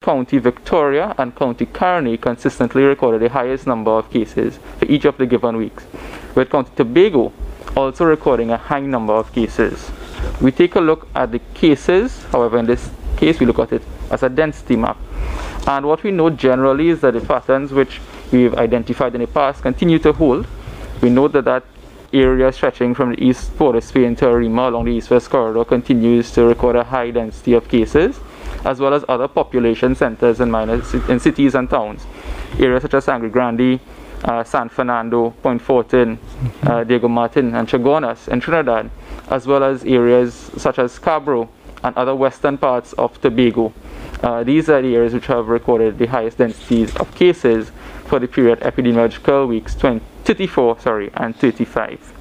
County Victoria and County Carney consistently recorded the highest number of cases for each of the given weeks, with County Tobago also recording a high number of cases. We take a look at the cases, however in this case we look at it as a density map. And what we know generally is that the patterns which we've identified in the past continue to hold. We know that area stretching from the East Port of Spain to Arima along the East-West corridor continues to record a high density of cases, as well as other population centers in cities and towns. Areas such as Sangre Grande, San Fernando, Point Fortin, Diego Martin and Chaguanas in Trinidad, as well as areas such as Cabro and other western parts of Tobago. These are the areas which have recorded the highest densities of cases for the period epidemiological weeks 34 and 35.